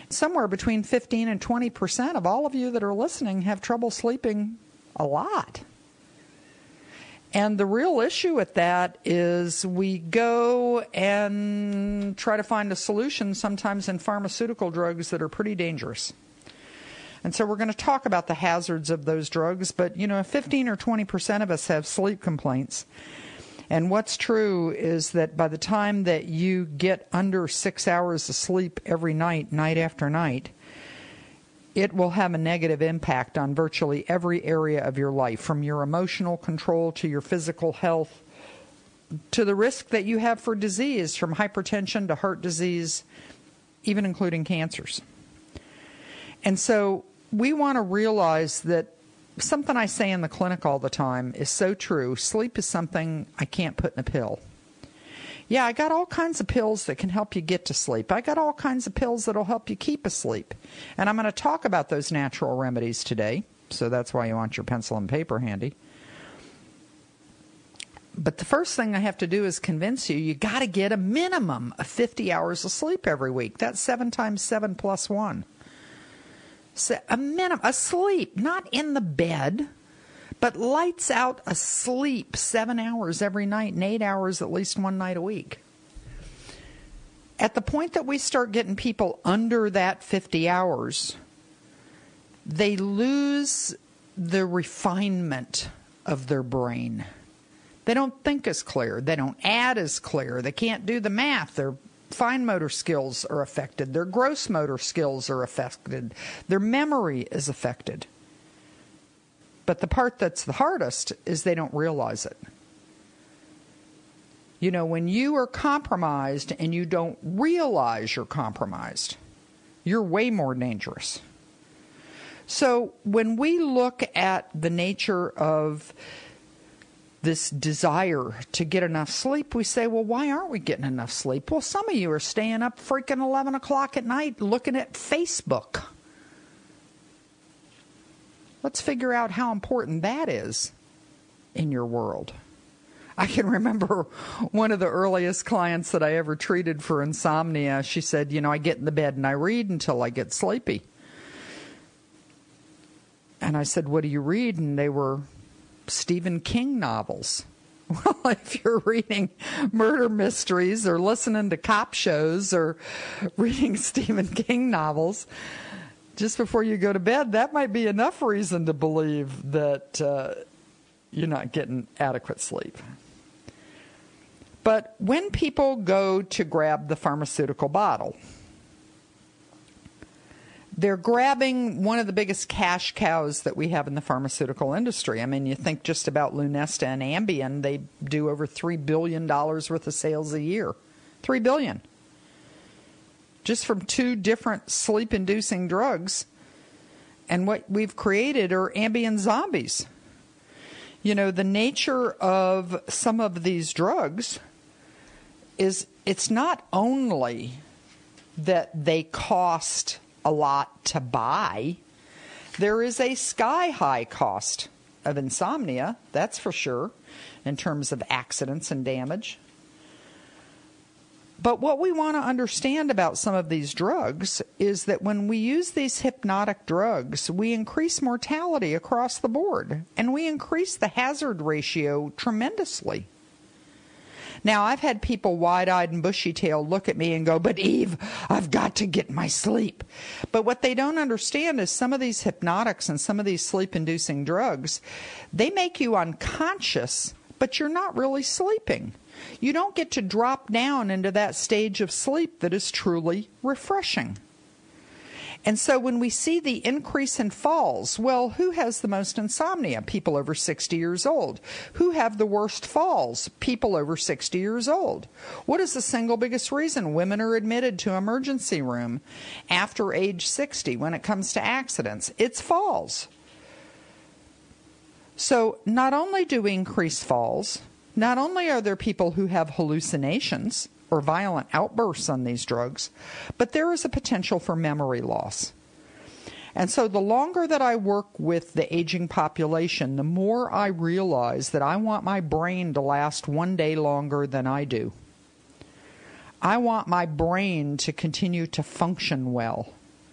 Somewhere between 15 and 20% of all of you that are listening have trouble sleeping a lot. And the real issue with that is we go and try to find a solution sometimes in pharmaceutical drugs that are pretty dangerous. And so we're going to talk about the hazards of those drugs, but 15 or 20% of us have sleep complaints. And what's true is that by the time that you get under 6 hours of sleep every night, night after night, it will have a negative impact on virtually every area of your life, from your emotional control to your physical health, to the risk that you have for disease, from hypertension to heart disease, even including cancers. And so we want to realize that something I say in the clinic all the time is so true. Sleep is something I can't put in a pill. Yeah, I got all kinds of pills that can help you get to sleep. I got all kinds of pills that will help you keep asleep. And I'm going to talk about those natural remedies today. So that's why you want your pencil and paper handy. But the first thing I have to do is convince you got to get a minimum of 50 hours of sleep every week. That's 7 times 7 plus 1. So a minimum, asleep, not in the bed, but lights out asleep 7 hours every night and 8 hours at least one night a week. At the point that we start getting people under that 50 hours, they lose the refinement of their brain. They don't think as clear. They don't add as clear. They can't do the math. Their fine motor skills are affected. Their gross motor skills are affected. Their memory is affected. But the part that's the hardest is they don't realize it. When you are compromised and you don't realize you're compromised, you're way more dangerous. So when we look at the nature of this desire to get enough sleep, we say, well, why aren't we getting enough sleep? Well, some of you are staying up freaking 11 o'clock at night looking at Facebook. Let's figure out how important that is in your world. I can remember one of the earliest clients that I ever treated for insomnia. She said, I get in the bed and I read until I get sleepy. And I said, what do you read? And they were Stephen King novels. Well, if you're reading murder mysteries or listening to cop shows or reading Stephen King novels just before you go to bed, that might be enough reason to believe that you're not getting adequate sleep. But when people go to grab the pharmaceutical bottle, they're grabbing one of the biggest cash cows that we have in the pharmaceutical industry. I mean, you think just about Lunesta and Ambien, they do over $3 billion worth of sales a year. $3 billion. Just from 2 different sleep-inducing drugs. And what we've created are Ambien zombies. The nature of some of these drugs is it's not only that they cost a lot to buy. There is a sky-high cost of insomnia, that's for sure, in terms of accidents and damage. But what we want to understand about some of these drugs is that when we use these hypnotic drugs, we increase mortality across the board, and we increase the hazard ratio tremendously. Now, I've had people wide-eyed and bushy-tailed look at me and go, but Eve, I've got to get my sleep. But what they don't understand is some of these hypnotics and some of these sleep-inducing drugs, they make you unconscious, but you're not really sleeping. You don't get to drop down into that stage of sleep that is truly refreshing. And so when we see the increase in falls, well, who has the most insomnia? People over 60 years old. Who have the worst falls? People over 60 years old. What is the single biggest reason women are admitted to emergency room after age 60 when it comes to accidents? It's falls. So not only do we increase falls, not only are there people who have hallucinations or violent outbursts on these drugs, but there is a potential for memory loss. And so the longer that I work with the aging population, the more I realize that I want my brain to last one day longer than I do. I want my brain to continue to function well.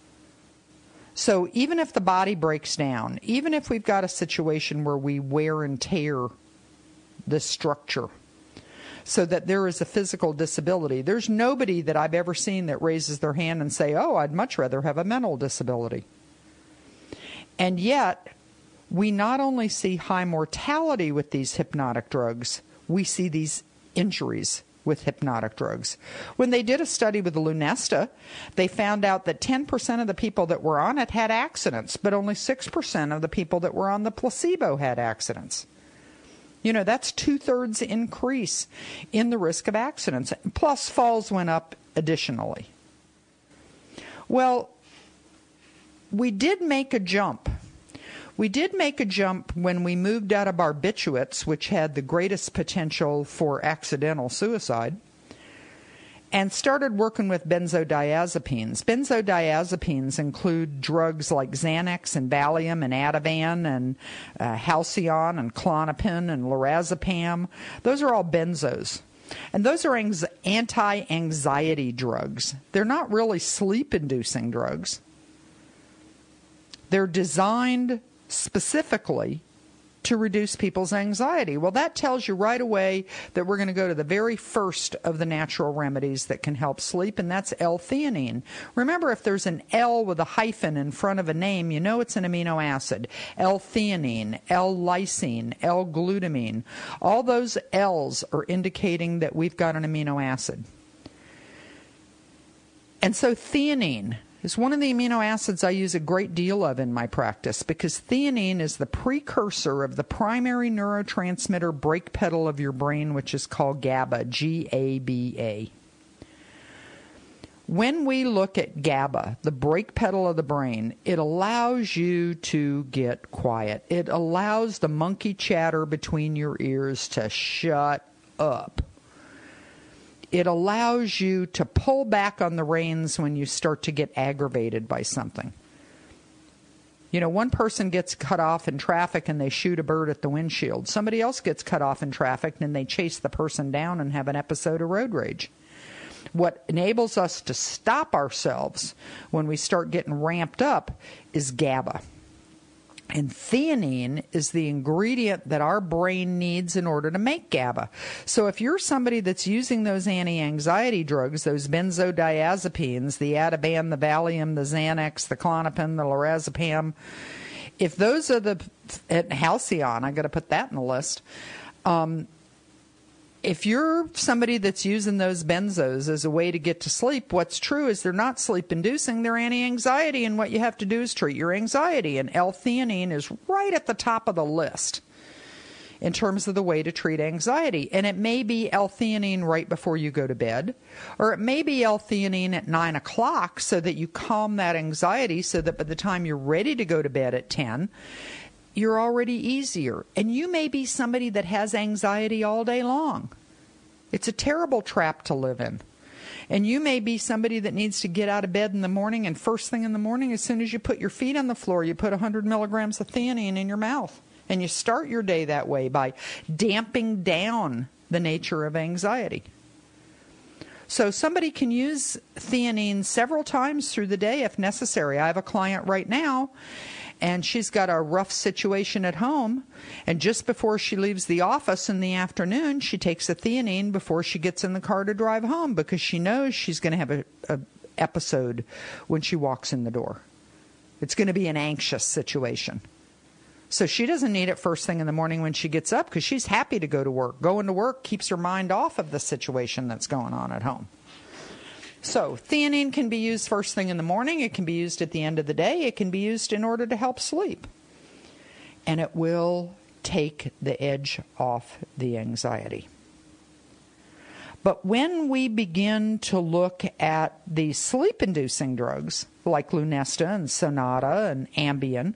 So even if the body breaks down, even if we've got a situation where we wear and tear the structure so that there is a physical disability, there's nobody that I've ever seen that raises their hand and say, oh, I'd much rather have a mental disability. And yet, we not only see high mortality with these hypnotic drugs, we see these injuries with hypnotic drugs. When they did a study with the Lunesta, they found out that 10% of the people that were on it had accidents, but only 6% of the people that were on the placebo had accidents. You know, that's 2/3 increase in the risk of accidents. Plus, falls went up additionally. Well, we did make a jump. We did make a jump when we moved out of barbiturates, which had the greatest potential for accidental suicide, and started working with benzodiazepines. Benzodiazepines include drugs like Xanax and Valium and Ativan and Halcion and Klonopin and lorazepam. Those are all benzos. And those are anti-anxiety drugs. They're not really sleep-inducing drugs. They're designed specifically to reduce people's anxiety. Well, that tells you right away that we're going to go to the very first of the natural remedies that can help sleep, and that's L-theanine. Remember, if there's an L with a hyphen in front of a name, you know it's an amino acid. L-theanine, L-lysine, L-glutamine. All those L's are indicating that we've got an amino acid. And so theanine is one of the amino acids I use a great deal of in my practice because theanine is the precursor of the primary neurotransmitter brake pedal of your brain, which is called GABA, G-A-B-A. When we look at GABA, the brake pedal of the brain, it allows you to get quiet. It allows the monkey chatter between your ears to shut up. It allows you to pull back on the reins when you start to get aggravated by something. You know, one person gets cut off in traffic and they shoot a bird at the windshield. Somebody else gets cut off in traffic and they chase the person down and have an episode of road rage. What enables us to stop ourselves when we start getting ramped up is GABA. And theanine is the ingredient that our brain needs in order to make GABA. So if you're somebody that's using those anti-anxiety drugs, those benzodiazepines, the Ativan, the Valium, the Xanax, the Klonopin, the lorazepam, if those are the Halcion, I got to put that in the list. If you're somebody that's using those benzos as a way to get to sleep, what's true is they're not sleep-inducing, they're anti-anxiety, and what you have to do is treat your anxiety. And L-theanine is right at the top of the list in terms of the way to treat anxiety. And it may be L-theanine right before you go to bed, or it may be L-theanine at 9 o'clock so that you calm that anxiety so that by the time you're ready to go to bed at 10, you're already easier. And you may be somebody that has anxiety all day long. It's a terrible trap to live in. And you may be somebody that needs to get out of bed in the morning, and first thing in the morning, as soon as you put your feet on the floor, you put 100 milligrams of theanine in your mouth. And you start your day that way by damping down the nature of anxiety. So somebody can use theanine several times through the day if necessary. I have a client right now, and she's got a rough situation at home, and just before she leaves the office in the afternoon, she takes a theanine before she gets in the car to drive home because she knows she's going to have a episode when she walks in the door. It's going to be an anxious situation. So she doesn't need it first thing in the morning when she gets up because she's happy to go to work. Going to work keeps her mind off of the situation that's going on at home. So theanine can be used first thing in the morning. It can be used at the end of the day. It can be used in order to help sleep. And it will take the edge off the anxiety. But when we begin to look at the sleep-inducing drugs like Lunesta and Sonata and Ambien,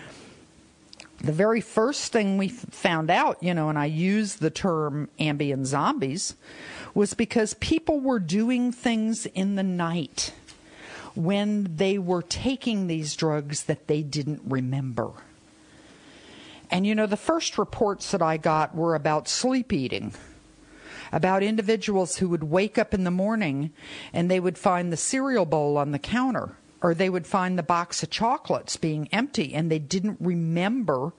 the very first thing we found out, and I use the term Ambien zombies, was because people were doing things in the night when they were taking these drugs that they didn't remember. And the first reports that I got were about sleep eating, about individuals who would wake up in the morning and they would find the cereal bowl on the counter Or they would find the box of chocolates being empty and they didn't remember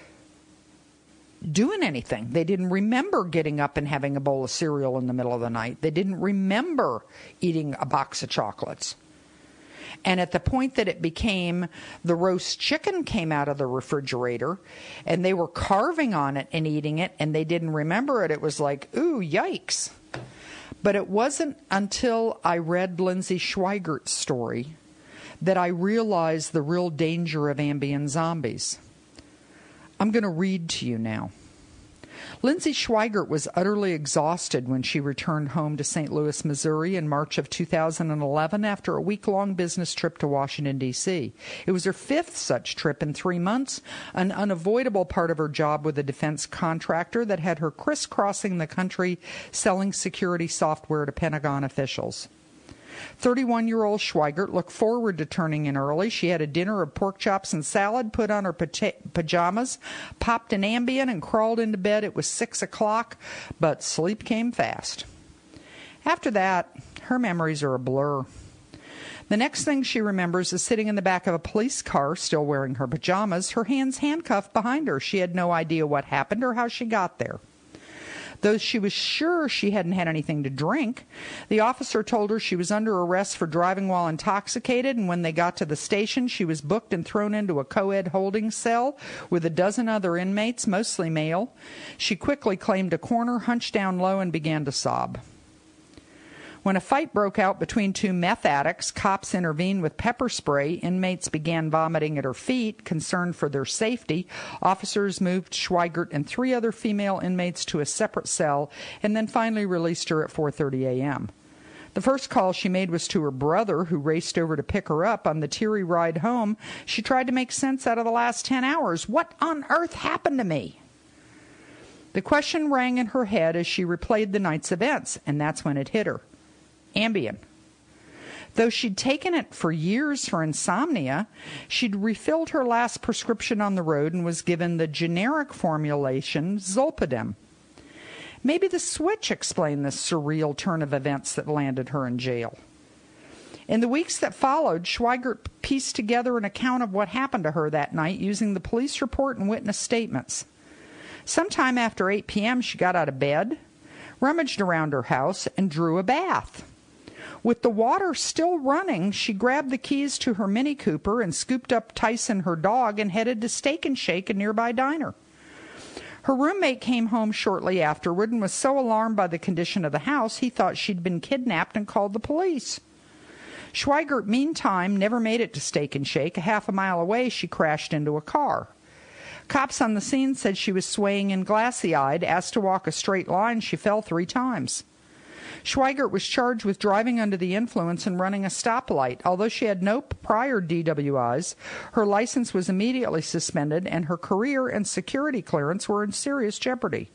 doing anything. They didn't remember getting up and having a bowl of cereal in the middle of the night. They didn't remember eating a box of chocolates. And at the point that it became the roast chicken came out of the refrigerator and they were carving on it and eating it and they didn't remember it, it was like, ooh, yikes. But it wasn't until I read Lindsay Schweigert's story that I realized the real danger of Ambien zombies. I'm going to read to you now. Lindsay Schweigert was utterly exhausted when she returned home to St. Louis, Missouri in March of 2011 after a week-long business trip to Washington, D.C. It was her fifth such trip in 3 months, an unavoidable part of her job with a defense contractor that had her crisscrossing the country selling security software to Pentagon officials. 31-year-old Schweigert looked forward to turning in early. She had a dinner of pork chops and salad, put on her pajamas, popped an Ambien, and crawled into bed. It was 6 o'clock, but sleep came fast. After that, her memories are a blur. The next thing she remembers is sitting in the back of a police car, still wearing her pajamas, her hands handcuffed behind her. She had no idea what happened or how she got there. Though she was sure she hadn't had anything to drink, the officer told her she was under arrest for driving while intoxicated, and when they got to the station, she was booked and thrown into a co-ed holding cell with a dozen other inmates, mostly male. She quickly claimed a corner, hunched down low, and began to sob. When a fight broke out between two meth addicts, cops intervened with pepper spray. Inmates began vomiting at her feet. Concerned for their safety, officers moved Schweigert and 3 other female inmates to a separate cell and then finally released her at 4:30 a.m. The first call she made was to her brother, who raced over to pick her up. On the teary ride home, she tried to make sense out of the last 10 hours. What on earth happened to me? The question rang in her head as she replayed the night's events, and that's when it hit her. Ambien. Though she'd taken it for years for insomnia, she'd refilled her last prescription on the road and was given the generic formulation Zolpidem. Maybe the switch explained this surreal turn of events that landed her in jail. In the weeks that followed, Schweigert pieced together an account of what happened to her that night using the police report and witness statements. Sometime after 8 p.m., she got out of bed, rummaged around her house, and drew a bath. With the water still running, she grabbed the keys to her Mini Cooper and scooped up Tyson, her dog, and headed to Steak and Shake, a nearby diner. Her roommate came home shortly afterward and was so alarmed by the condition of the house, he thought she'd been kidnapped and called the police. Schweigert, meantime, never made it to Steak and Shake. A half a mile away, she crashed into a car. Cops on the scene said she was swaying and glassy-eyed. Asked to walk a straight line, she fell 3 times. Schweigert was charged with driving under the influence and running a stoplight. Although she had no prior DWIs, her license was immediately suspended and her career and security clearance were in serious jeopardy.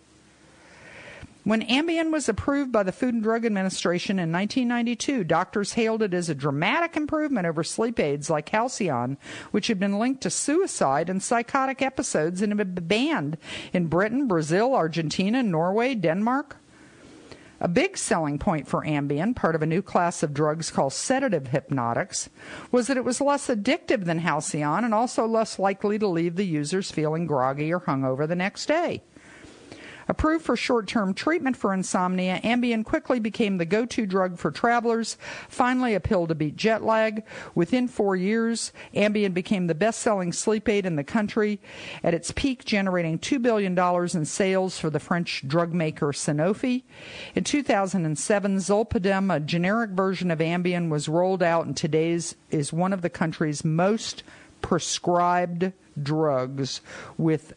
When Ambien was approved by the Food and Drug Administration in 1992, doctors hailed it as a dramatic improvement over sleep aids like Halcion, which had been linked to suicide and psychotic episodes and had been banned in Britain, Brazil, Argentina, Norway, Denmark. A big selling point for Ambien, part of a new class of drugs called sedative hypnotics, was that it was less addictive than Halcion and also less likely to leave the users feeling groggy or hungover the next day. Approved for short-term treatment for insomnia, Ambien quickly became the go-to drug for travelers, finally a pill to beat jet lag. Within 4 years, Ambien became the best-selling sleep aid in the country, at its peak generating $2 billion in sales for the French drug maker Sanofi. In 2007, Zolpidem, a generic version of Ambien, was rolled out and today's is one of the country's most prescribed drugs, with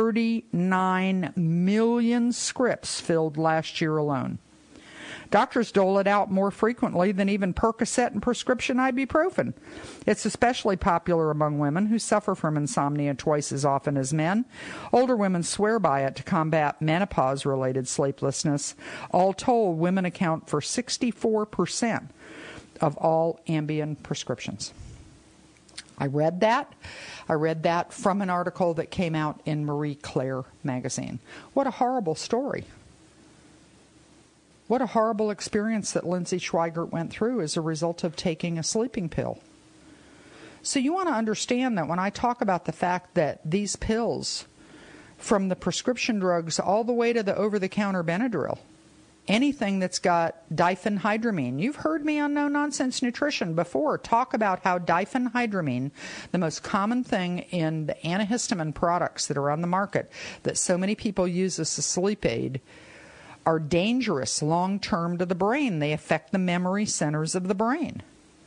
39 million scripts filled last year alone. Doctors dole it out more frequently than even Percocet and prescription ibuprofen. It's especially popular among women who suffer from insomnia twice as often as men. Older women swear by it to combat menopause-related sleeplessness. All told, women account for 64% of all Ambien prescriptions. I read that from an article that came out in Marie Claire magazine. What a horrible story. What a horrible experience that Lindsay Schweigert went through as a result of taking a sleeping pill. So you want to understand that when I talk about the fact that these pills, from the prescription drugs all the way to the over-the-counter Benadryl, anything that's got diphenhydramine. You've heard me on No Nonsense Nutrition before talk about how diphenhydramine, the most common thing in the antihistamine products that are on the market that so many people use as a sleep aid, are dangerous long-term to the brain. They affect the memory centers of the brain.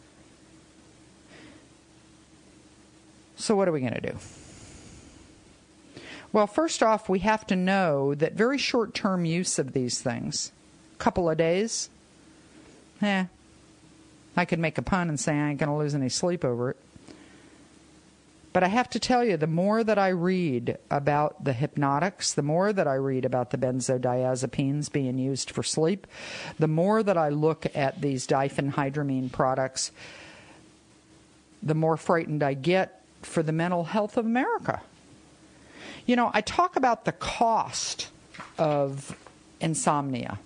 So what are we going to do? Well, first off, we have to know that very short-term use of these things, couple of days, I could make a pun and say I ain't going to lose any sleep over it. But I have to tell you, the more that I read about the hypnotics, the more that I read about the benzodiazepines being used for sleep, the more that I look at these diphenhydramine products, the more frightened I get for the mental health of America. You know, I talk about the cost of insomnia.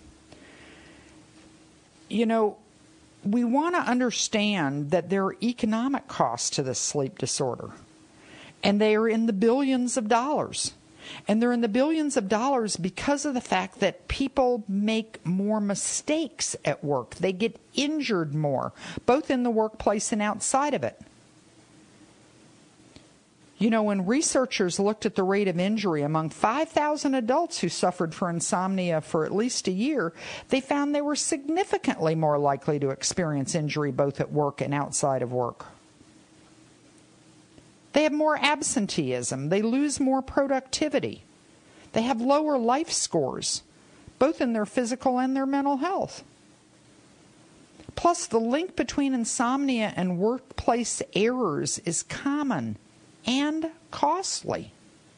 You know, we want to understand that there are economic costs to this sleep disorder. And they are in the billions of dollars. And they're in the billions of dollars because of the fact that people make more mistakes at work. They get injured more, both in the workplace and outside of it. You know, when researchers looked at the rate of injury among 5,000 adults who suffered from insomnia for at least a year, they found they were significantly more likely to experience injury both at work and outside of work. They have more absenteeism. They lose more productivity. They have lower life scores, both in their physical and their mental health. Plus, the link between insomnia and workplace errors is common and costly.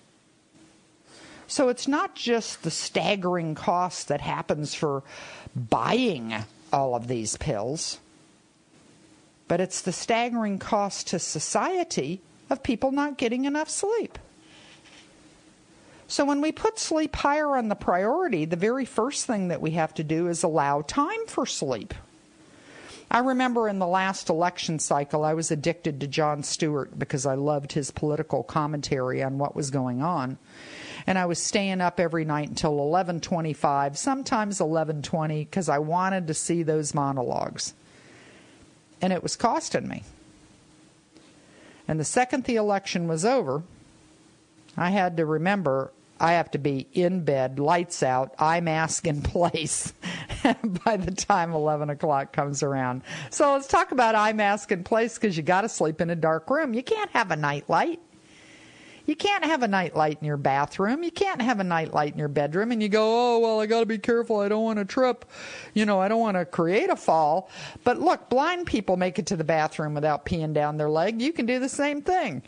So it's not just the staggering cost that happens for buying all of these pills, but it's the staggering cost to society of people not getting enough sleep. So when we put sleep higher on the priority, the very first thing that we have to do is allow time for sleep. I remember in the last election cycle, I was addicted to Jon Stewart because I loved his political commentary on what was going on. And I was staying up every night until 11:25, sometimes 11:20, because I wanted to see those monologues. And it was costing me. And the second the election was over, I had to remember I have to be in bed, lights out, eye mask in place by the time 11 o'clock comes around. So let's talk about eye mask in place, because you got to sleep in a dark room. You can't have a night light. You can't have a night light in your bathroom. You can't have a night light in your bedroom. And you go, oh, well, I got to be careful. I don't want to trip. You know, I don't want to create a fall. But look, blind people make it to the bathroom without peeing down their leg. You can do the same thing.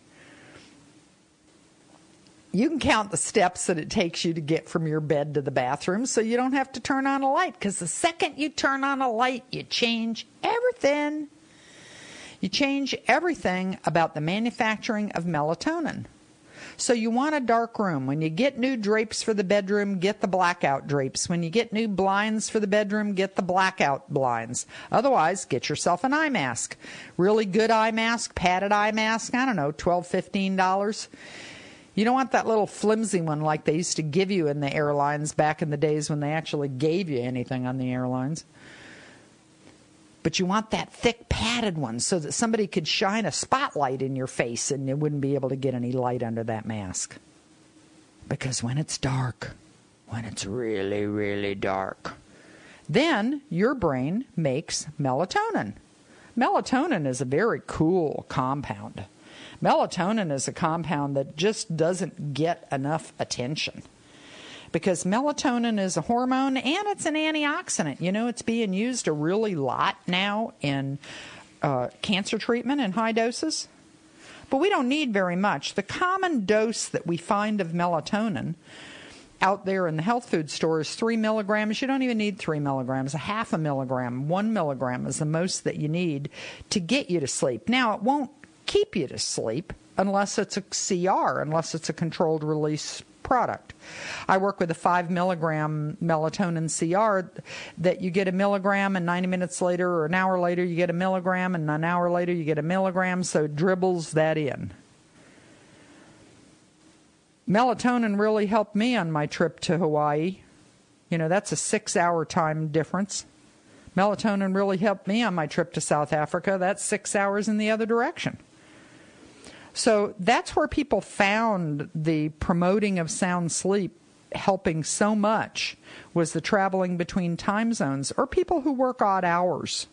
You can count the steps that it takes you to get from your bed to the bathroom so you don't have to turn on a light. Because the second you turn on a light, you change everything. You change everything about the manufacturing of melatonin. So you want a dark room. When you get new drapes for the bedroom, get the blackout drapes. When you get new blinds for the bedroom, get the blackout blinds. Otherwise, get yourself an eye mask. Really good eye mask, padded eye mask, I don't know, $12, $15. You don't want that little flimsy one like they used to give you in the airlines back in the days when they actually gave you anything on the airlines. But you want that thick padded one so that somebody could shine a spotlight in your face and you wouldn't be able to get any light under that mask. Because when it's dark, when it's really, really dark, then your brain makes melatonin. Melatonin is a very cool compound. Melatonin is a compound that just doesn't get enough attention. Because melatonin is a hormone and it's an antioxidant. You know, it's being used a really lot now in cancer treatment in high doses. But we don't need very much. The common dose that we find of melatonin out there in the health food store is 3 milligrams. You don't even need 3 milligrams. A half a milligram, 1 milligram is the most that you need to get you to sleep. Now, it won't keep you to sleep unless it's a CR, unless it's a controlled release product. I work with a 5 milligram melatonin CR that you get a milligram and 90 minutes later or an hour later you get a milligram and an hour later you get a milligram, so it dribbles that in. Melatonin really helped me on my trip to Hawaii. You know, that's a 6-hour time difference. Melatonin really helped me on my trip to South Africa. That's 6 hours in the other direction. So that's where people found the promoting of sound sleep helping so much, was the traveling between time zones, or people who work odd hours.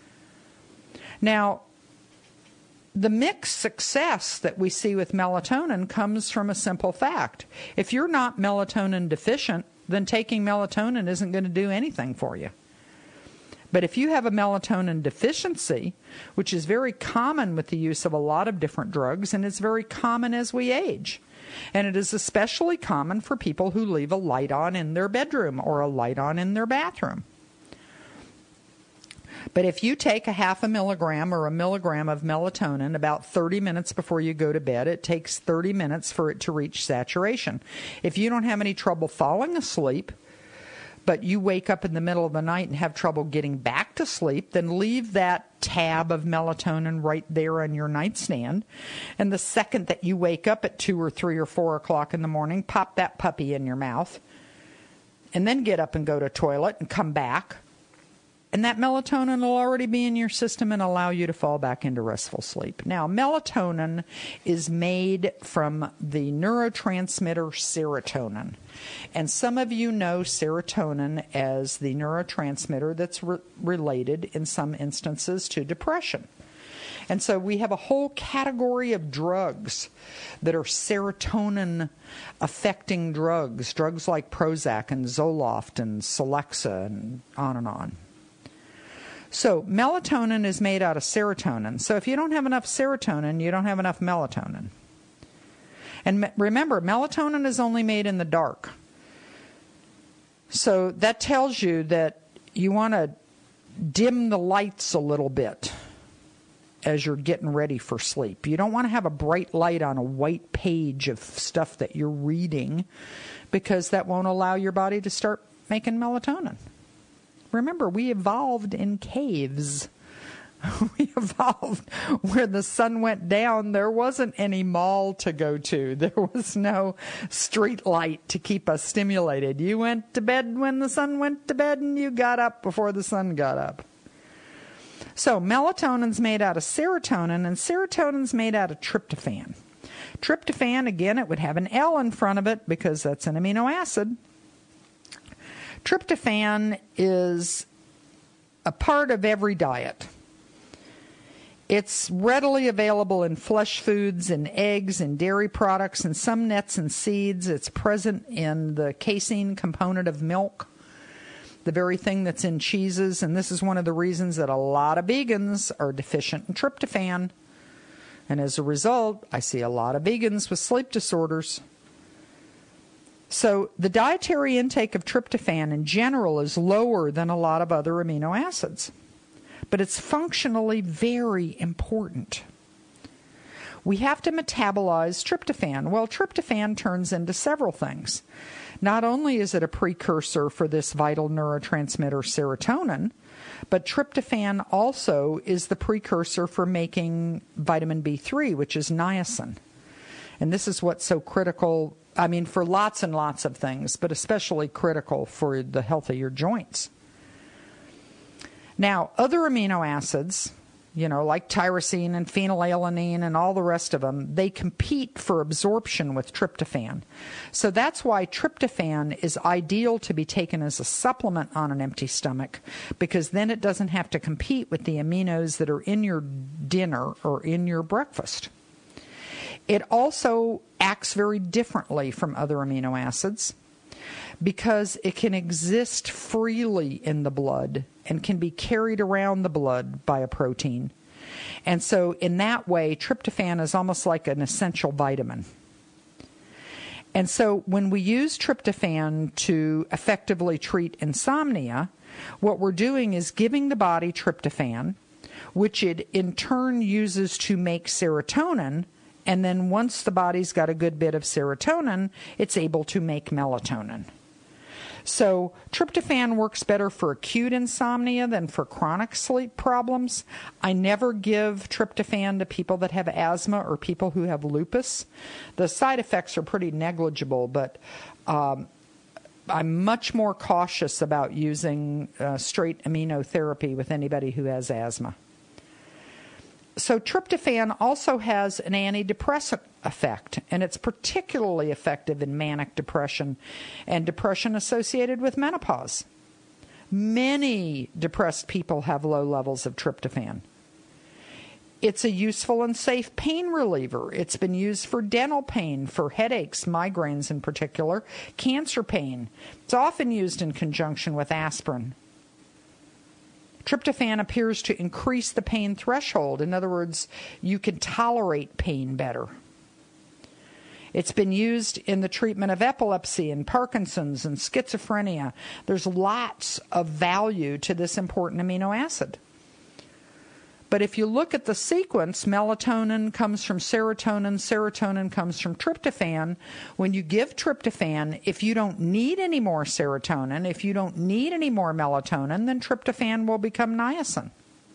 Now, the mixed success that we see with melatonin comes from a simple fact. If you're not melatonin deficient, then taking melatonin isn't going to do anything for you. But if you have a melatonin deficiency, which is very common with the use of a lot of different drugs, and it's very common as we age, and it is especially common for people who leave a light on in their bedroom or a light on in their bathroom. But if you take a 0.5 milligram or a milligram of melatonin about 30 minutes before you go to bed, it takes 30 minutes for it to reach saturation. If you don't have any trouble falling asleep, but you wake up in the middle of the night and have trouble getting back to sleep, then leave that tab of melatonin right there on your nightstand. And the second that you wake up at 2 or 3 or 4 o'clock in the morning, pop that puppy in your mouth. And then get up and go to the toilet and come back. And that melatonin will already be in your system and allow you to fall back into restful sleep. Now, melatonin is made from the neurotransmitter serotonin. And some of you know serotonin as the neurotransmitter that's related in some instances to depression. And so we have a whole category of drugs that are serotonin-affecting drugs, drugs like Prozac and Zoloft and Celexa and on and on. So melatonin is made out of serotonin. So if you don't have enough serotonin, you don't have enough melatonin. And remember, melatonin is only made in the dark. So that tells you that you want to dim the lights a little bit as you're getting ready for sleep. You don't want to have a bright light on a white page of stuff that you're reading, because that won't allow your body to start making melatonin. Remember, we evolved in caves. We evolved where the sun went down. There wasn't any mall to go to. There was no street light to keep us stimulated. You went to bed when the sun went to bed, and you got up before the sun got up. So melatonin's made out of serotonin, and serotonin's made out of tryptophan. Tryptophan, again, it would have an L in front of it because that's an amino acid. Tryptophan is a part of every diet. It's readily available in flesh foods and eggs and dairy products and some nuts and seeds. It's present in the casein component of milk, the very thing that's in cheeses. And this is one of the reasons that a lot of vegans are deficient in tryptophan. And as a result, I see a lot of vegans with sleep disorders. So the dietary intake of tryptophan in general is lower than a lot of other amino acids. But it's functionally very important. We have to metabolize tryptophan. Well, tryptophan turns into several things. Not only is it a precursor for this vital neurotransmitter serotonin, but tryptophan also is the precursor for making vitamin B3, which is niacin. And this is what's so critical, for lots and lots of things, but especially critical for the health of your joints. Now, other amino acids, like tyrosine and phenylalanine and all the rest of them, they compete for absorption with tryptophan. So that's why tryptophan is ideal to be taken as a supplement on an empty stomach, because then it doesn't have to compete with the aminos that are in your dinner or in your breakfast. It also acts very differently from other amino acids because it can exist freely in the blood and can be carried around the blood by a protein. And so in that way, tryptophan is almost like an essential vitamin. And so when we use tryptophan to effectively treat insomnia, what we're doing is giving the body tryptophan, which it in turn uses to make serotonin, And then once the body's got a good bit of serotonin, it's able to make melatonin. So tryptophan works better for acute insomnia than for chronic sleep problems. I never give tryptophan to people that have asthma or people who have lupus. The side effects are pretty negligible, but I'm much more cautious about using straight immunotherapy with anybody who has asthma. So tryptophan also has an antidepressant effect, and it's particularly effective in manic depression and depression associated with menopause. Many depressed people have low levels of tryptophan. It's a useful and safe pain reliever. It's been used for dental pain, for headaches, migraines in particular, cancer pain. It's often used in conjunction with aspirin. Tryptophan appears to increase the pain threshold. In other words, you can tolerate pain better. It's been used in the treatment of epilepsy and Parkinson's and schizophrenia. There's lots of value to this important amino acid. But if you look at the sequence, melatonin comes from serotonin, serotonin comes from tryptophan. When you give tryptophan, if you don't need any more serotonin, if you don't need any more melatonin, then tryptophan will become niacin.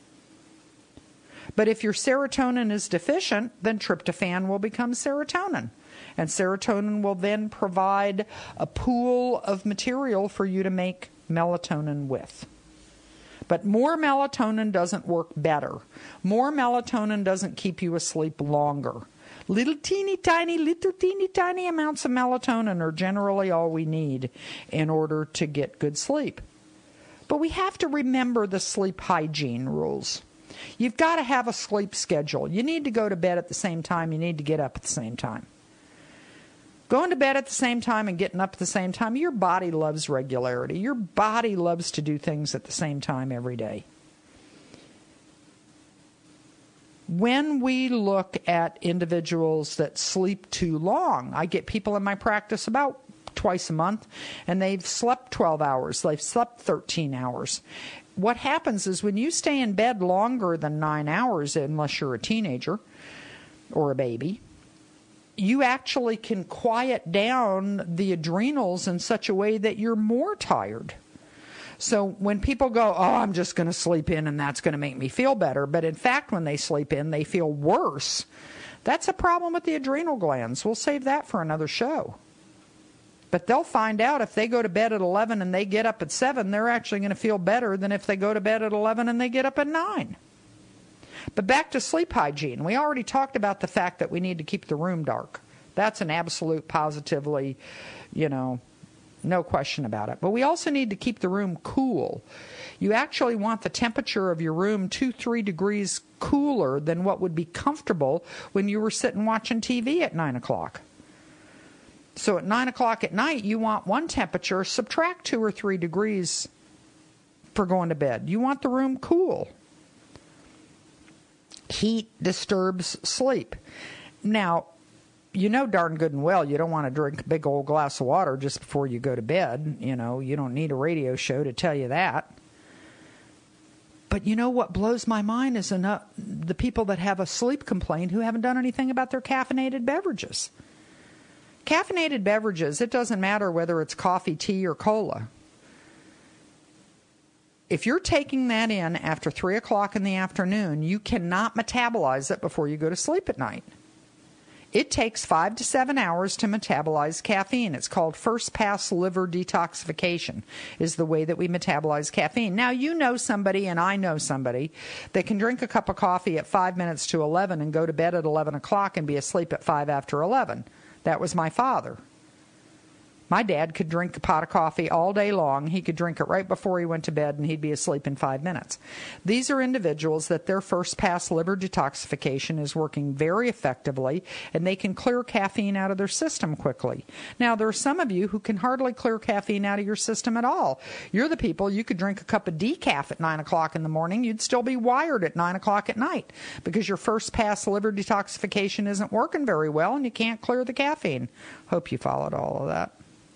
But if your serotonin is deficient, then tryptophan will become serotonin. And serotonin will then provide a pool of material for you to make melatonin with. But more melatonin doesn't work better. More melatonin doesn't keep you asleep longer. Little teeny tiny amounts of melatonin are generally all we need in order to get good sleep. But we have to remember the sleep hygiene rules. You've got to have a sleep schedule. You need to go to bed at the same time. You need to get up at the same time. Going to bed at the same time and getting up at the same time, your body loves regularity. Your body loves to do things at the same time every day. When we look at individuals that sleep too long, I get people in my practice about twice a month, and they've slept 12 hours. They've slept 13 hours. What happens is when you stay in bed longer than 9 hours, unless you're a teenager or a baby, you actually can quiet down the adrenals in such a way that you're more tired. So when people go, oh, I'm just going to sleep in and that's going to make me feel better, but in fact when they sleep in they feel worse, that's a problem with the adrenal glands. We'll save that for another show. But they'll find out if they go to bed at 11 and they get up at 7, they're actually going to feel better than if they go to bed at 11 and they get up at 9. But back to sleep hygiene. We already talked about the fact that we need to keep the room dark. That's an absolute positively, no question about it. But we also need to keep the room cool. You actually want the temperature of your room 2-3 degrees cooler than what would be comfortable when you were sitting watching TV at 9 o'clock. So at 9 o'clock at night, you want one temperature, subtract 2 or 3 degrees for going to bed. You want the room cool. Heat disturbs sleep. Now, you know darn good and well you don't want to drink a big old glass of water just before you go to bed. You don't need a radio show to tell you that. But you know what blows my mind is the people that have a sleep complaint who haven't done anything about their caffeinated beverages. Caffeinated beverages, it doesn't matter whether it's coffee, tea, or cola. If you're taking that in after 3 o'clock in the afternoon, you cannot metabolize it before you go to sleep at night. It takes 5 to 7 hours to metabolize caffeine. It's called first-pass liver detoxification is the way that we metabolize caffeine. Now, you know somebody, and I know somebody, that can drink a cup of coffee at 5 minutes to 11 and go to bed at 11 o'clock and be asleep at 5 after 11. That was my father. My dad could drink a pot of coffee all day long. He could drink it right before he went to bed, and he'd be asleep in 5 minutes. These are individuals that their first-pass liver detoxification is working very effectively, and they can clear caffeine out of their system quickly. Now, there are some of you who can hardly clear caffeine out of your system at all. You're the people, you could drink a cup of decaf at 9 o'clock in the morning. You'd still be wired at 9 o'clock at night because your first-pass liver detoxification isn't working very well, and you can't clear the caffeine. Hope you followed all of that.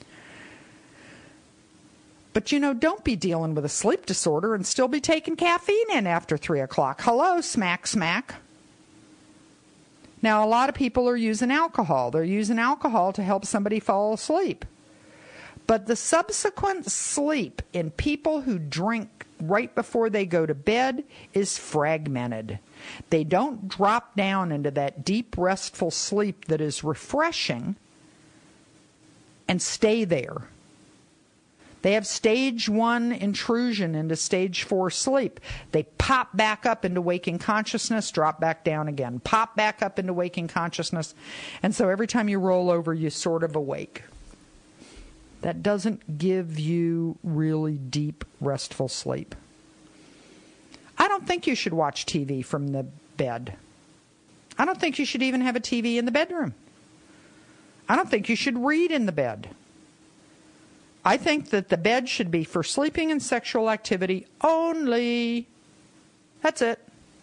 But, don't be dealing with a sleep disorder and still be taking caffeine in after 3 o'clock. Hello, smack. Now, a lot of people are using alcohol. They're using alcohol to help somebody fall asleep. But the subsequent sleep in people who drink right before they go to bed is fragmented. They don't drop down into that deep, restful sleep that is refreshing and stay there. They have stage 1 intrusion into stage 4 sleep. They pop back up into waking consciousness, drop back down again, pop back up into waking consciousness. And so every time you roll over, you sort of awake. That doesn't give you really deep, restful sleep. I don't think you should watch TV from the bed. I don't think you should even have a TV in the bedroom. I don't think you should read in the bed. I think that the bed should be for sleeping and sexual activity only. That's it.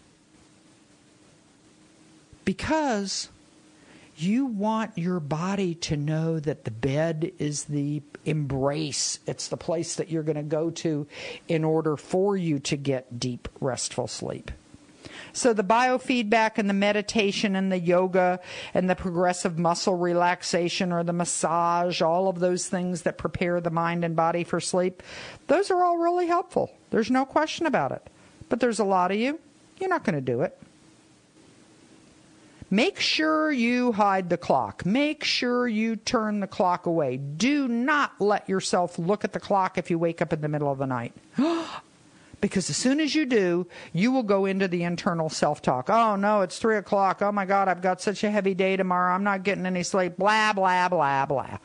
Because you want your body to know that the bed is the embrace. It's the place that you're going to go to in order for you to get deep, restful sleep. So the biofeedback and the meditation and the yoga and the progressive muscle relaxation or the massage, all of those things that prepare the mind and body for sleep, those are all really helpful. There's no question about it. But there's a lot of you're not going to do it. Make sure you hide the clock. Make sure you turn the clock away. Do not let yourself look at the clock if you wake up in the middle of the night. Because as soon as you do, you will go into the internal self-talk. Oh, no, it's 3 o'clock. Oh, my God, I've got such a heavy day tomorrow. I'm not getting any sleep. Blah, blah, blah, blah.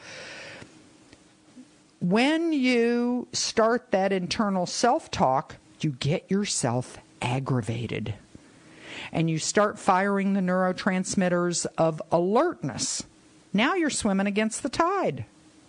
When you start that internal self-talk, you get yourself aggravated. And you start firing the neurotransmitters of alertness. Now you're swimming against the tide.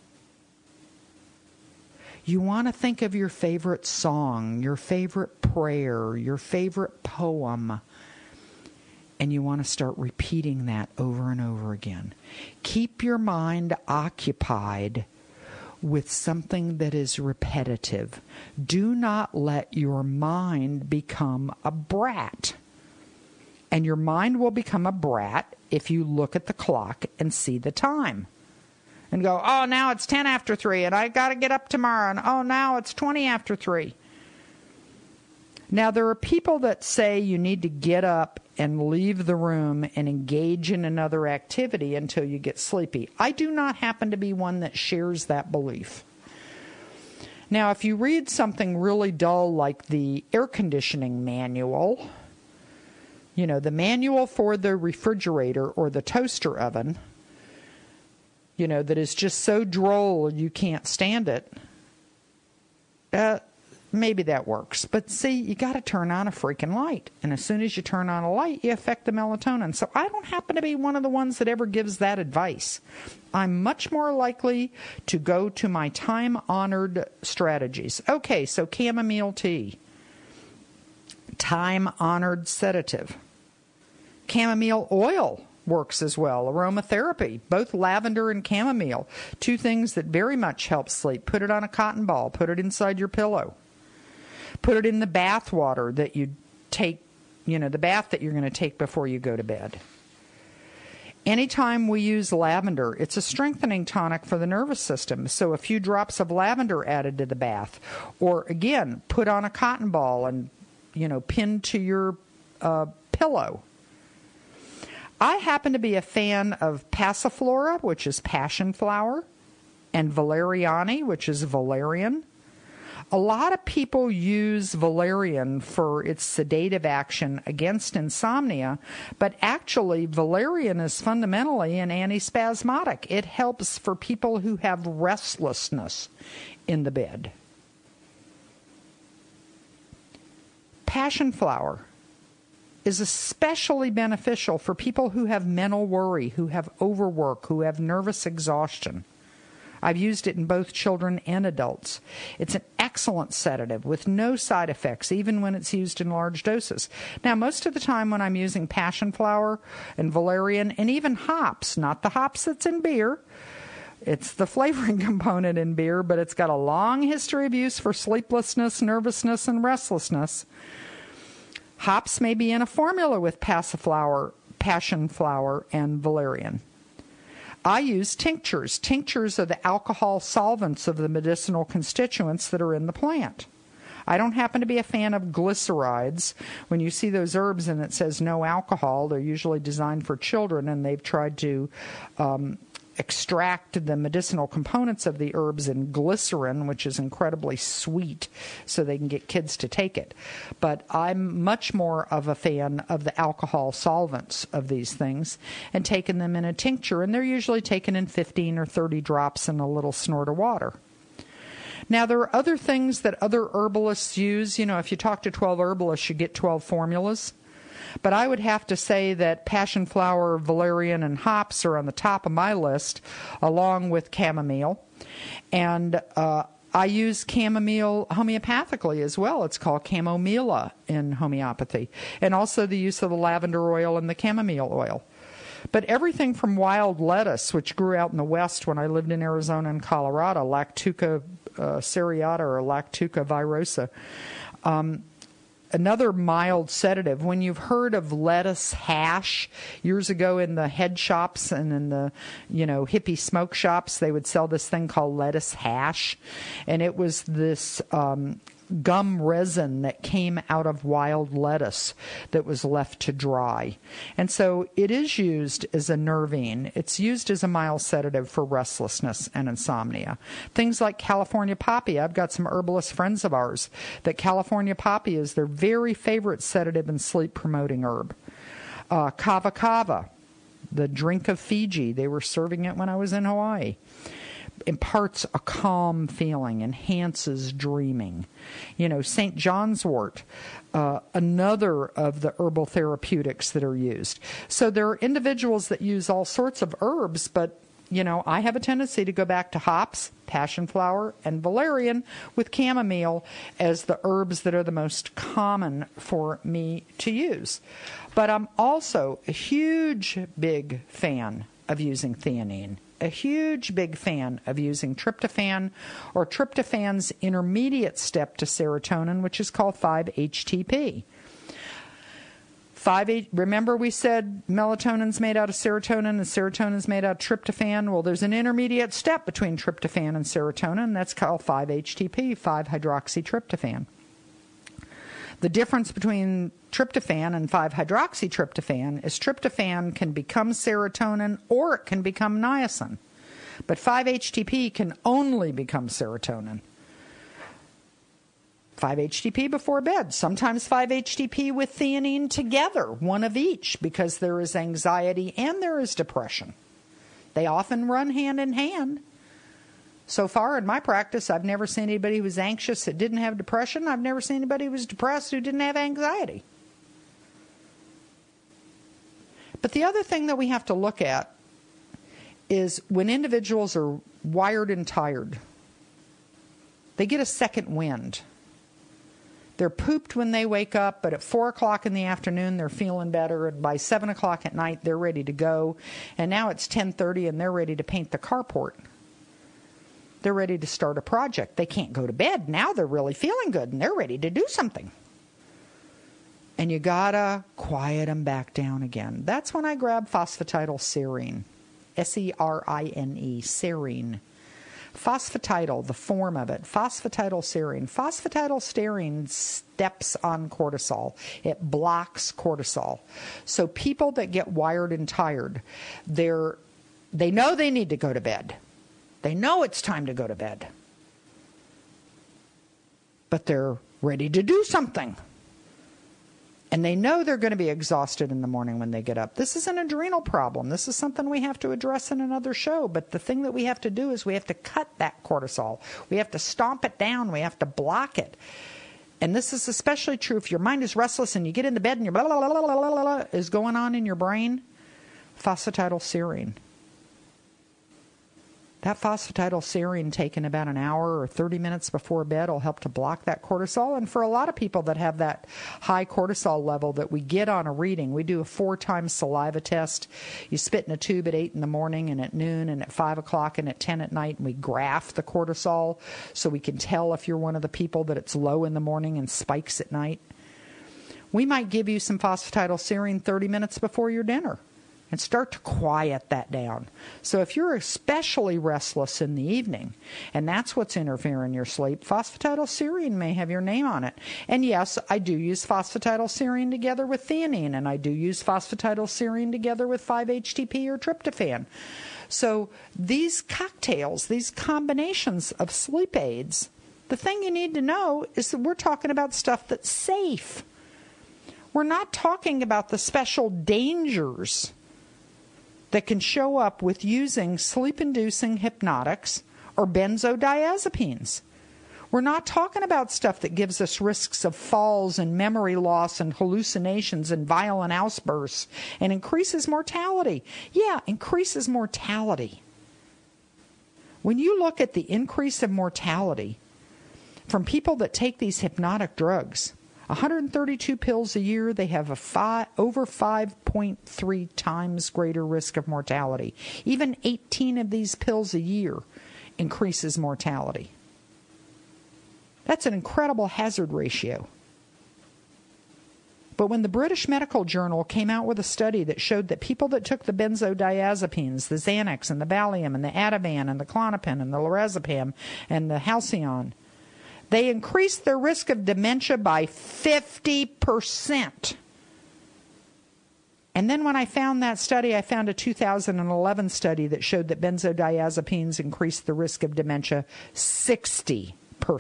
You want to think of your favorite song, your favorite prayer, your favorite poem, and you want to start repeating that over and over again. Keep your mind occupied with something that is repetitive. Do not let your mind become a brat. And your mind will become a brat if you look at the clock and see the time. And go, oh, now it's 10 after 3, and I got to get up tomorrow. And oh, now it's 20 after 3. Now, there are people that say you need to get up and leave the room and engage in another activity until you get sleepy. I do not happen to be one that shares that belief. Now, if you read something really dull like the air conditioning manual, the manual for the refrigerator or the toaster oven, that is just so droll you can't stand it, maybe that works. But see, you got to turn on a freaking light. And as soon as you turn on a light, you affect the melatonin. So I don't happen to be one of the ones that ever gives that advice. I'm much more likely to go to my time-honored strategies. Okay, so chamomile tea, time-honored sedative. Chamomile oil works as well. Aromatherapy, both lavender and chamomile, 2 things that very much help sleep. Put it on a cotton ball. Put it inside your pillow. Put it in the bath water that you take, the bath that you're going to take before you go to bed. Anytime we use lavender, it's a strengthening tonic for the nervous system. So a few drops of lavender added to the bath. Or again, put on a cotton ball and, pin to your pillow. I happen to be a fan of Passiflora, which is passion flower, and Valeriani, which is valerian. A lot of people use valerian for its sedative action against insomnia, but actually valerian is fundamentally an antispasmodic. It helps for people who have restlessness in the bed. Passion flower is especially beneficial for people who have mental worry, who have overwork, who have nervous exhaustion. I've used it in both children and adults. It's an excellent sedative with no side effects, even when it's used in large doses. Now, most of the time when I'm using passion flower and valerian and even hops, not the hops that's in beer, it's the flavoring component in beer, but it's got a long history of use for sleeplessness, nervousness, and restlessness. Hops may be in a formula with Passiflora, passion flower, and valerian. I use tinctures. Tinctures are the alcohol solvents of the medicinal constituents that are in the plant. I don't happen to be a fan of glycerides. When you see those herbs and it says no alcohol, they're usually designed for children, and they've tried to extract the medicinal components of the herbs in glycerin, which is incredibly sweet, so they can get kids to take it. But I'm much more of a fan of the alcohol solvents of these things and taking them in a tincture, and they're usually taken in 15 or 30 drops in a little snort of water. Now, there are other things that other herbalists use. You know, if you talk to 12 herbalists, you get 12 formulas. But I would have to say that passion flower, valerian, and hops are on the top of my list, along with chamomile. And I use chamomile homeopathically as well. It's called chamomilla in homeopathy. And also the use of the lavender oil and the chamomile oil. But everything from wild lettuce, which grew out in the West when I lived in Arizona and Colorado, Lactuca seriata or Lactuca virosa, another mild sedative. When you've heard of lettuce hash, years ago in the head shops and in the, hippie smoke shops, they would sell this thing called lettuce hash. And it was this gum resin that came out of wild lettuce that was left to dry. And so it is used as a nervine. It's used as a mild sedative for restlessness and insomnia. Things like California poppy. I've got some herbalist friends of ours that California poppy is their very favorite sedative and sleep-promoting herb. Kava kava, the drink of Fiji. They were serving it when I was in Hawaii. Imparts a calm feeling, enhances dreaming. St. John's wort, another of the herbal therapeutics that are used. So there are individuals that use all sorts of herbs, but I have a tendency to go back to hops, passion flower, and valerian with chamomile as the herbs that are the most common for me to use. But I'm also a huge, big fan of using theanine. A huge, big fan of using tryptophan or tryptophan's intermediate step to serotonin, which is called 5-HTP. Remember we said melatonin's made out of serotonin and serotonin's made out of tryptophan? Well, there's an intermediate step between tryptophan and serotonin. That's called 5-HTP, 5-hydroxytryptophan. The difference between tryptophan and 5-hydroxytryptophan is tryptophan can become serotonin or it can become niacin. But 5-HTP can only become serotonin. 5-HTP before bed. Sometimes 5-HTP with theanine together, one of each, because there is anxiety and there is depression. They often run hand in hand. So far in my practice, I've never seen anybody who was anxious that didn't have depression. I've never seen anybody who was depressed who didn't have anxiety. But the other thing that we have to look at is when individuals are wired and tired, they get a second wind. They're pooped when they wake up, but at 4 o'clock in the afternoon, they're feeling better. And by 7 o'clock at night, they're ready to go. And now it's 10:30 and they're ready to paint the carport. They're ready to start a project. They can't go to bed. Now they're really feeling good and they're ready to do something. And you gotta quiet them back down again. That's when I grab phosphatidylserine. S-E-R-I-N-E, serine. Phosphatidyl, the form of it, phosphatidylserine. Phosphatidylserine steps on cortisol. It blocks cortisol. So people that get wired and tired, they know they need to go to bed. They know it's time to go to bed. But they're ready to do something. And they know they're going to be exhausted in the morning when they get up. This is an adrenal problem. This is something we have to address in another show. But the thing that we have to do is we have to cut that cortisol. We have to stomp it down. We have to block it. And this is especially true if your mind is restless and you get into bed and your blah, blah, blah, blah, blah, blah, blah is going on in your brain. Phosphatidylserine. That phosphatidylserine taken about an hour or 30 minutes before bed will help to block that cortisol. And for a lot of people that have that high cortisol level that we get on a reading, we do a 4-time saliva test. You spit in a tube at 8 in the morning and at noon and at 5 o'clock and at 10 at night, and we graph the cortisol so we can tell if you're one of the people that it's low in the morning and spikes at night. we might give you some phosphatidylserine 30 minutes before your dinner and start to quiet that down. So if you're especially restless in the evening, and that's what's interfering your sleep, phosphatidylserine may have your name on it. And yes, I do use phosphatidylserine together with theanine, and I do use phosphatidylserine together with 5-HTP or tryptophan. So these cocktails, these combinations of sleep aids, the thing you need to know is that we're talking about stuff that's safe. We're not talking about the special dangers that can show up with using sleep-inducing hypnotics or benzodiazepines. We're not talking about stuff that gives us risks of falls and memory loss and hallucinations and violent outbursts and increases mortality. Yeah, increases mortality. When you look at the increase of mortality from people that take these hypnotic drugs, 132 pills a year, they have over 5.3 times greater risk of mortality. Even 18 of these pills a year increases mortality. That's an incredible hazard ratio. But when the British Medical Journal came out with a study that showed that people that took the benzodiazepines, the Xanax and the Valium and the Ativan and the Klonopin and the lorazepam and the Halcion, they increased their risk of dementia by 50%. And then when I found that study, I found a 2011 study that showed that benzodiazepines increased the risk of dementia 60%.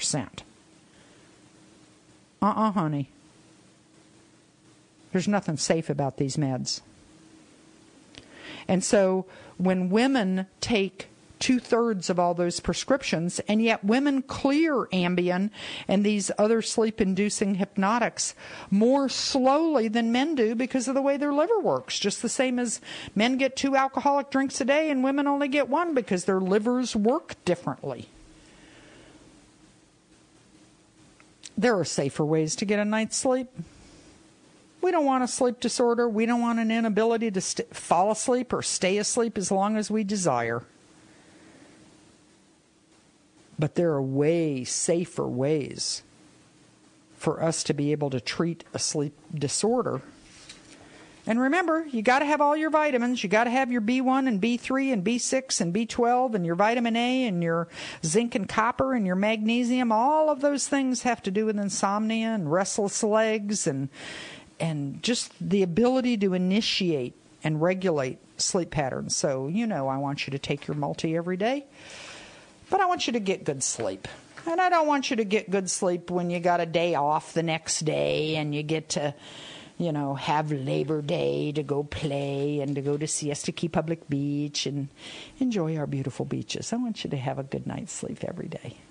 Honey. There's nothing safe about these meds. And so when women take 2/3 of all those prescriptions, and yet women clear Ambien and these other sleep-inducing hypnotics more slowly than men do because of the way their liver works. Just the same as men get 2 alcoholic drinks a day and women only get 1 because their livers work differently. There are safer ways to get a night's sleep. We don't want a sleep disorder. We don't want an inability to fall asleep or stay asleep as long as we desire. But there are way safer ways for us to be able to treat a sleep disorder. And remember, you got to have all your vitamins. You got to have your B1 and B3 and B6 and B12 and your vitamin A and your zinc and copper and your magnesium. All of those things have to do with insomnia and restless legs and just the ability to initiate and regulate sleep patterns. So, I want you to take your multi every day, but I want you to get good sleep. And I don't want you to get good sleep when you got a day off the next day and you get to, have Labor Day to go play and to go to Siesta Key Public Beach and enjoy our beautiful beaches. I want you to have a good night's sleep every day.